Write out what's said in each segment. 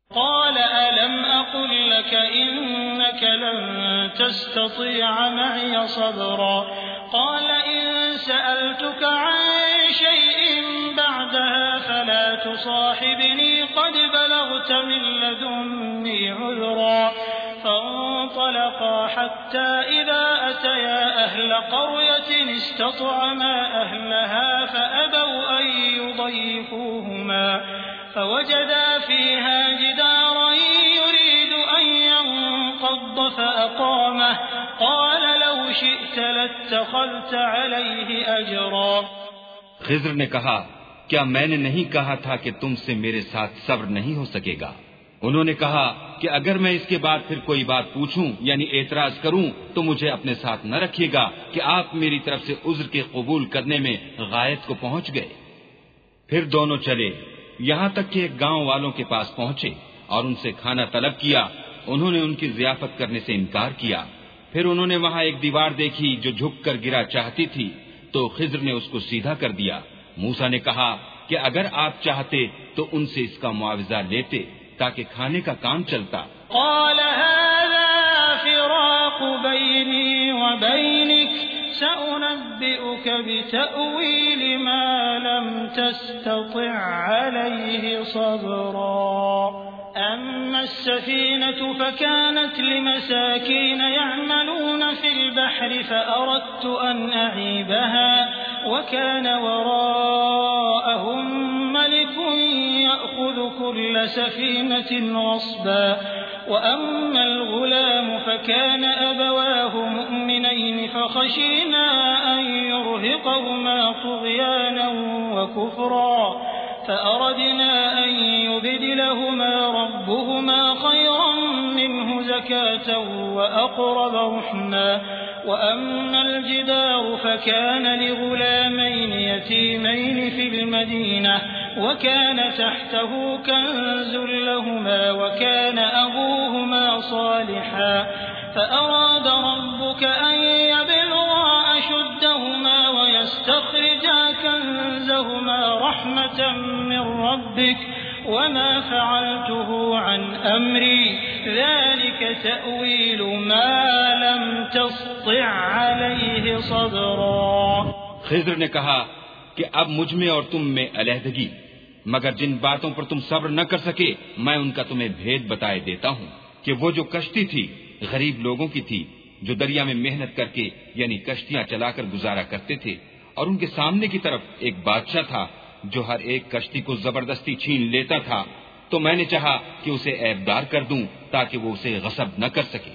قال ألم أقل لك إنك لن تستطيع معي صبرا قال إن سألتك عن شيء بعدها فلا تصاحبني قد بلغت من لدني عذرا فانطلقا حتى إذا أتيا أهل قرية استطعما أهلها فأبوا أن يضيفوهما فوجدا فيها جدارا يريد أن ينقض فأقامه قال لو شئت لاتخذت عليه أجرا. خضر نے کہا کیا میں نے نہیں کہا تھا کہ تم سے میرے ساتھ صبر نہیں ہو سکے گا؟ انہوں نے کہا کہ اگر میں اس کے بعد پھر کوئی بات پوچھوں یعنی اعتراض کروں تو مجھے اپنے ساتھ نہ رکھیے گا کہ آپ میری طرف سے عذر کے قبول کرنے میں غایت کو پہنچ گئے. پھر دونوں چلے یہاں تک کہ ایک گاؤں والوں کے پاس پہنچے اور ان سے کھانا طلب کیا. انہوں نے ان کی ضیافت کرنے سے انکار کیا. پھر انہوں نے وہاں ایک دیوار دیکھی جو جھک کر گرا چاہتی تھی تو خضر نے اس کو سیدھا کر دیا. موسیٰ نے کہا کہ اگر آپ چاہتے تو ان سے اس کا معاوضہ لیتے تاکہ کھانے کا کام چلتا. قال هذا فراق بيني وبينك سأنبئك بتأويل ما لم تستطع عليه صبرا. أما السفينة فكانت لمساكين يعملون في البحر فأردت أن أعيبها وكان وراءهم ملك يأخذ كل سفينة غصبا. وأما الغلام فكان أبواه مؤمنين فخشينا أن يرهقهما طغيانا وكفرا فأردنا أن يبدلهما ربهما خيرا منه زكاة وأقرب رحما. وأما الجدار فكان لغلامين يتيمين في المدينة وكان تحته كنز لهما وكان أبوهما صالحا فأراد ربك أن يبلغا أشدهما ويستخرجا كنزهما رحمة من ربك وما فعلته عن أمري ذلك تأويل ما لم تسطع عليه صبرا. خضر نے کہا کہ اب مجھ میں اور تم میں علیحدگی، مگر جن باتوں پر تم صبر نہ کر سکے میں ان کا تمہیں بھید بتائے دیتا ہوں کہ وہ جو کشتی تھی غریب لوگوں کی تھی جو دریا میں محنت کر کے یعنی کشتیاں چلا کر گزارا کرتے تھے، اور ان کے سامنے کی طرف ایک بادشاہ تھا جو ہر ایک کشتی کو زبردستی چھین لیتا تھا. تو میں نے چاہا کہ اسے عیبدار کر دوں تاکہ وہ اسے غصب نہ کر سکے.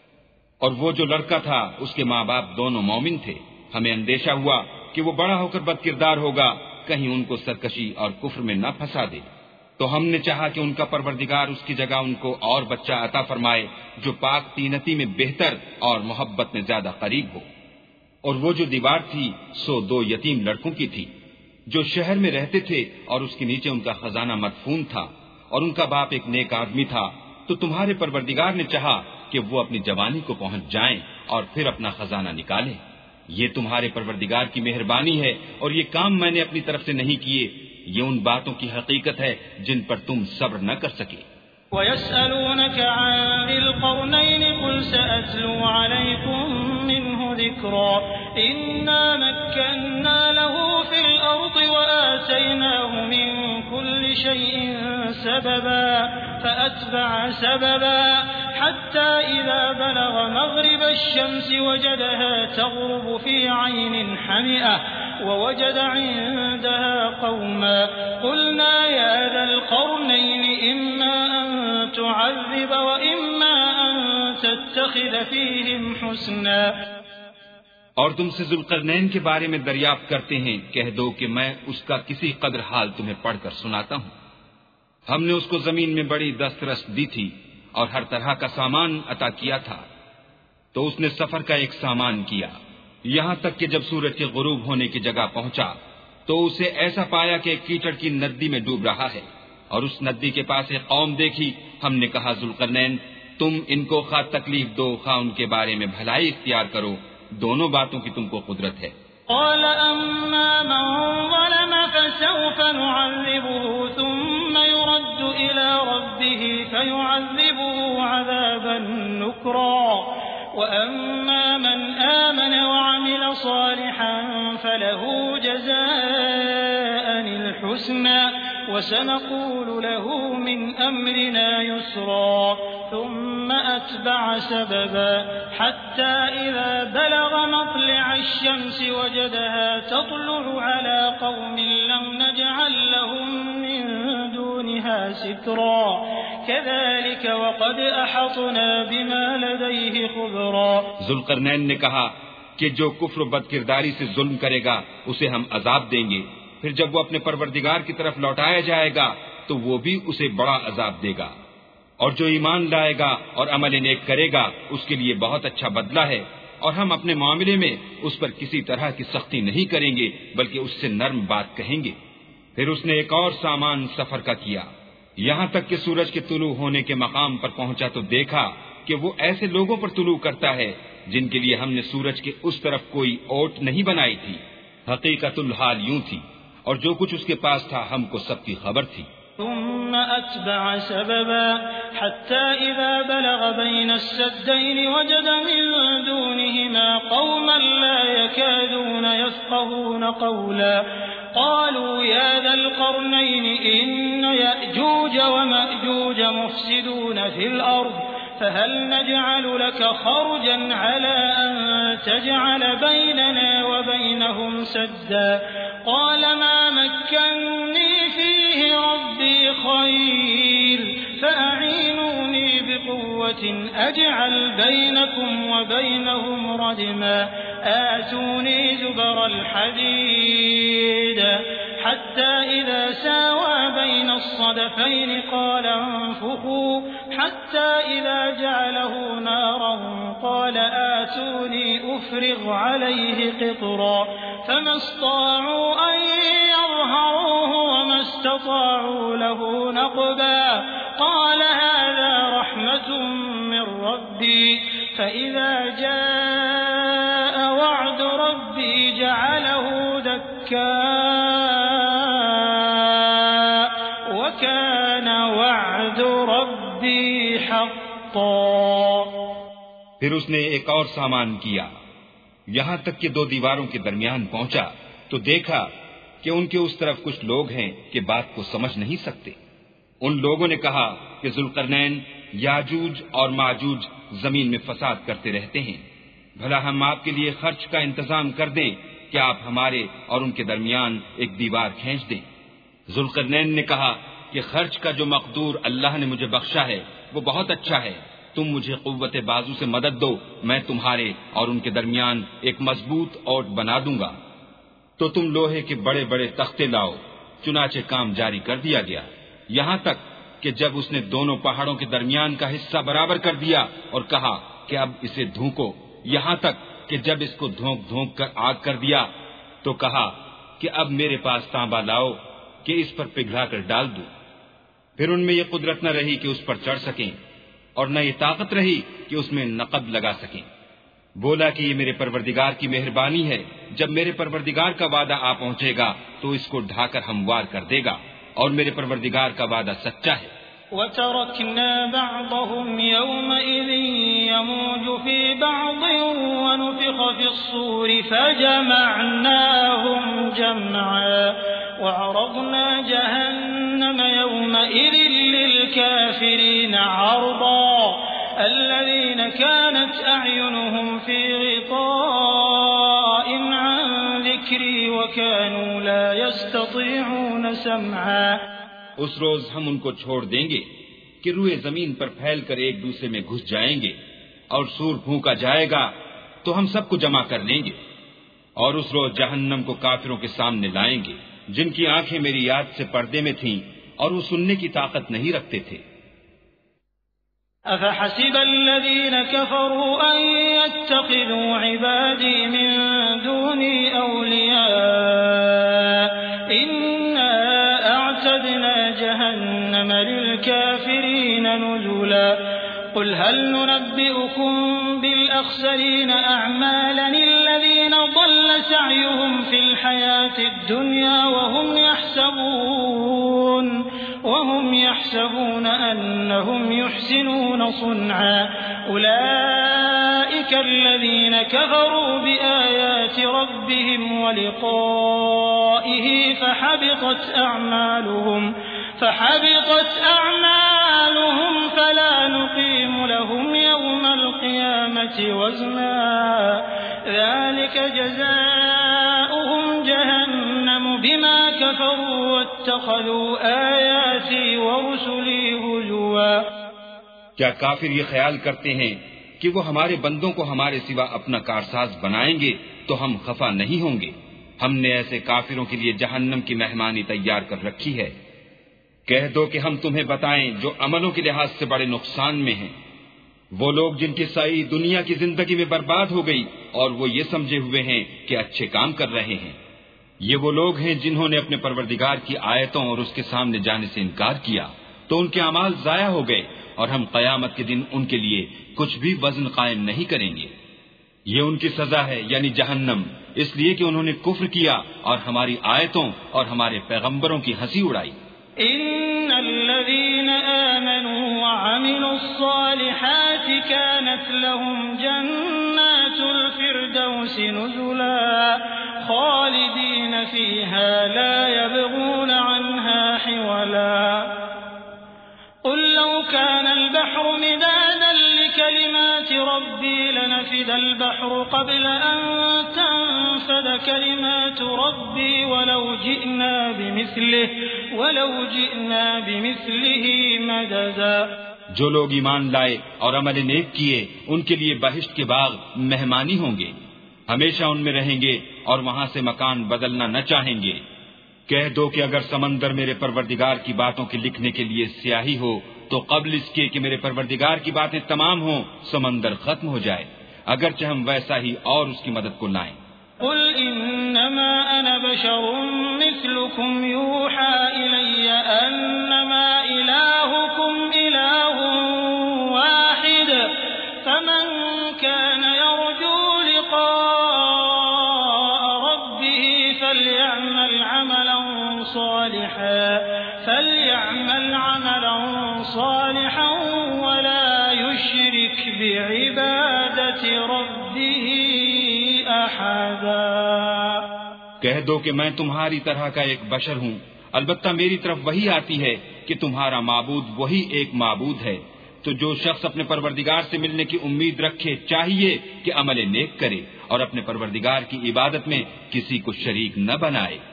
اور وہ جو لڑکا تھا اس کے ماں باپ دونوں مومن تھے. ہمیں اندیشہ ہوا کہ وہ بڑا ہو کر بد کردار ہوگا، کہیں ان کو سرکشی اور کفر میں نہ پھنسا دے. تو ہم نے چاہا کہ ان کا پروردگار اس کی جگہ ان کو اور بچہ عطا فرمائے جو پاک تینتی میں بہتر اور محبت میں زیادہ قریب ہو. اور وہ جو دیوار تھی سو 2 یتیم لڑکوں کی تھی جو شہر میں رہتے تھے اور اس کے نیچے ان کا خزانہ مدفون تھا، اور ان کا باپ ایک نیک آدمی تھا. تو تمہارے پروردگار نے چاہا کہ وہ اپنی جوانی کو پہنچ جائیں اور پھر اپنا خزانہ نکالیں. یہ تمہارے پروردگار کی مہربانی ہے اور یہ کام میں نے اپنی طرف سے نہیں کیے. یہ ان باتوں کی حقیقت ہے جن پر تم صبر نہ کر سکے. وَيَسْأَلُونَكَ عَنِ ذِي الْقَرْنَيْنِ قُلْ سَأَتْلُو عَلَيْكُمْ مِنْهُ ذِكْرًا إِنَّا مَكَّنَّا لَهُ فِي الْأَرْضِ وَآتَيْنَاهُ مِنْ كُلِّ شَيْءٍ سَبَبًا فَأَتْبَعَ سَبَبًا حَتَّى إِذَا بَلَغَ مَغْرِبَ الشَّمْسِ وَجَدَهَا تَغْرُبُ فِي عَيْنٍ حَمِئَةٍ ووجد عندها قوما قلنا يا ذا القرنين إما أن تعذب وإما أن تتخذ فيهم حسنا. اور تم سے ذوالقرنین کے بارے میں دریافت کرتے ہیں، کہہ دو کہ میں اس کا کسی قدر حال تمہیں پڑھ کر سناتا ہوں. ہم نے اس کو زمین میں بڑی دسترس دی تھی اور ہر طرح کا سامان عطا کیا تھا. تو اس نے سفر کا ایک سامان کیا یہاں تک کہ جب سورج کے غروب ہونے کی جگہ پہنچا تو اسے ایسا پایا کہ کیچڑ کی ندی میں ڈوب رہا ہے، اور اس ندی کے پاس ایک قوم دیکھی. ہم نے کہا ذوالقرنین تم ان کو خواہ تکلیف دو خواہ ان کے بارے میں بھلائی اختیار کرو، دونوں باتوں کی تم کو قدرت ہے. قال أما من ظلم فسوف نعذبه ثم يرد إلى ربه فيعذبه عذابا نكرا وأما من آمن وعمل صالحا فله جزاء الحسنى وسنقول له من أمرنا يسرا ثم أتبع سببا حتى إذا بلغ مطلع الشمس وجدها تطلع على قوم لم نجعل لهم من دونها سترا كذلك وقد أحطنا بما لديه خبرا. ذوالقرنین نے کہا کہ جو کفر و بد کرداری سے ظلم کرے گا اسے ہم عذاب دیں گے، پھر جب وہ اپنے پروردگار کی طرف لوٹایا جائے گا تو وہ بھی اسے بڑا عذاب دے گا، اور جو ایمان لائے گا اور عمل نیک کرے گا اس کے لیے بہت اچھا بدلہ ہے، اور ہم اپنے معاملے میں اس پر کسی طرح کی سختی نہیں کریں گے بلکہ اس سے نرم بات کہیں گے. پھر اس نے ایک اور سامان سفر کا کیا، یہاں تک کہ سورج کے طلوع ہونے کے مقام پر پہنچا تو دیکھا کہ وہ ایسے لوگوں پر طلوع کرتا ہے جن کے لیے ہم نے سورج کے اس طرف کوئی اوٹ نہیں بنائی تھی. حقیقت الحال یوں تھی، اور جو کچھ اس کے پاس تھا ہم کو سب کی خبر تھی. ثم أتبع سببا حتى إذا بلغ بين السدين وجد من دونهما قوما لا يكادون يفقهون قولا قالوا يا ذا القرنين إن يأجوج ومأجوج مفسدون في الأرض فهل نجعل لك خرجا على أن تجعل بيننا وبينهم سدا قال ما مكنني فيه ربي خير فأعينوني بقوة أجعل بينكم وبينهم ردما آتوني زبر الحديد حتى إذا ساوى بين الصدفين قال انفخوا حتى إذا جعله نارا قال آتوني أفرغ عليه قطرا فما استطاعوا أن يظهروه وما استطاعوا له نقبا قال هذا رحمة من ربي فإذا جاء وعد ربي جعله دكا وكان وعد ربي حقا. پھر اس نے ایک اور سامان کیا، یہاں تک کہ دو دیواروں کے درمیان پہنچا تو دیکھا کہ ان کے اس طرف کچھ لوگ ہیں کہ بات کو سمجھ نہیں سکتے. ان لوگوں نے کہا کہ ذوالقرنین یاجوج اور ماجوج زمین میں فساد کرتے رہتے ہیں، بھلا ہم آپ کے لیے خرچ کا انتظام کر دیں کہ آپ ہمارے اور ان کے درمیان ایک دیوار کھینچ دیں. ذوالقرنین نے کہا کہ خرچ کا جو مقدور اللہ نے مجھے بخشا ہے وہ بہت اچھا ہے، تم مجھے قوت بازو سے مدد دو، میں تمہارے اور ان کے درمیان ایک مضبوط اوٹ بنا دوں گا. تو تم لوہے کے بڑے بڑے تختے لاؤ. چنانچہ کام جاری کر دیا گیا، یہاں تک کہ جب اس نے دونوں پہاڑوں کے درمیان کا حصہ برابر کر دیا اور کہا کہ اب اسے دھونکو، یہاں تک کہ جب اس کو دھونک دھونک کر آگ کر دیا تو کہا کہ اب میرے پاس تانبا لاؤ کہ اس پر پگھلا کر ڈال دوں. پھر ان میں یہ قدرت نہ رہی کہ اس پر چڑھ سکیں اور نہ یہ طاقت رہی کہ اس میں نقب لگا سکیں. بولا کہ یہ میرے پروردگار کی مہربانی ہے، جب میرے پروردگار کا وعدہ آ پہنچے گا تو اس کو ڈھا کر ہموار کر دے گا، اور میرے پروردگار کا وعدہ سچا ہے. وَتَرَكْنَا بَعْضَهُمْ يَوْمَئِذٍ يَمُوجُ فِي بَعْضٍ وَنُفِخَ فِي الصُّورِ فَجَمَعْنَاهُمْ جَمْعًا وَعَرَضْنَا جَهَنَّمَ يَوْمَئِذٍ لِلْكَافِرِينَ عَرْضًا الذين كانت أعينهم في غطاء عن ذكري وكانوا لا يستطيعون سمعا. اس روز ہم ان کو چھوڑ دیں گے کہ روئے زمین پر پھیل کر ایک دوسرے میں گھس جائیں گے، اور سور پھونکا جائے گا تو ہم سب کو جمع کر لیں گے، اور اس روز جہنم کو کافروں کے سامنے لائیں گے جن کی آنکھیں میری یاد سے پردے میں تھیں اور وہ سننے کی طاقت نہیں رکھتے تھے. أفحسب الذين كفروا أن يتخذوا عبادي من دوني أولياء إنا أعتدنا جهنم للكافرين نزلا قل هل ننبئكم بالأخسرين أعمالا الذين ضل سعيهم في الحياة الدنيا وهم يحسبون أنهم يحسنون صنعا أولئك الذين كفروا بآيات ربهم ولقائه فحبطت أعمالهم فلا نقيم لهم يوم القيامة وزنا ذلك جزاؤهم جهنم بما كفروا واتخذوا آياتي ورسلي هزوا۔ کیا کافر یہ خیال کرتے ہیں کہ وہ ہمارے بندوں کو ہمارے سوا اپنا کارساز بنائیں گے تو ہم خفا نہیں ہوں گے؟ ہم نے ایسے کافروں کے لیے جہنم کی مہمانی تیار کر رکھی ہے۔ کہہ دو کہ ہم تمہیں بتائیں جو عملوں کے لحاظ سے بڑے نقصان میں ہیں، وہ لوگ جن کی سعی دنیا کی زندگی میں برباد ہو گئی اور وہ یہ سمجھے ہوئے ہیں کہ اچھے کام کر رہے ہیں۔ یہ وہ لوگ ہیں جنہوں نے اپنے پروردگار کی آیتوں اور اس کے سامنے جانے سے انکار کیا تو ان کے اعمال ضائع ہو گئے، اور ہم قیامت کے دن ان کے لیے کچھ بھی وزن قائم نہیں کریں گے۔ یہ ان کی سزا ہے یعنی جہنم، اس لیے کہ انہوں نے کفر کیا اور ہماری آیتوں اور ہمارے پیغمبروں کی ہنسی اڑائی۔ ان الذين آمنوا وعملوا الصالحات كانت لهم جنات الفردوس نزلا خالدين فيها لا يبغون عنها حولا قل لو كان البحر مدادا لكلمات ربي لنفد البحر قبل أن تنفد كلمات ربي ولو جئنا بمثله مددا۔ جو لوگ ایمان لائے اور عمل نیک کیے ان کے لیے بہشت کے باغ مہمانی ہوں گے، ہمیشہ ان میں رہیں گے اور وہاں سے مکان بدلنا نہ چاہیں گے۔ کہہ دو کہ اگر سمندر میرے پروردگار کی باتوں کے لکھنے کے لیے سیاہی ہو تو قبل اس کے کہ میرے پروردگار کی باتیں تمام ہوں سمندر ختم ہو جائے، اگرچہ ہم ویسا ہی اور اس کی مدد کو لائیں۔ قل انما انا بشر مثلكم يوحى الي انما الهكم اله واحد فمن كان يرجو لقاء ربه فليعمل عملا صالحا ولا يشرك بعبادة ربه أحدا۔ کہہ دو کہ میں تمہاری طرح کا ایک بشر ہوں، البتہ میری طرف وہی آتی ہے کہ تمہارا معبود وہی ایک معبود ہے، تو جو شخص اپنے پروردگار سے ملنے کی امید رکھے چاہیے کہ عمل نیک کرے اور اپنے پروردگار کی عبادت میں کسی کو شریک نہ بنائے۔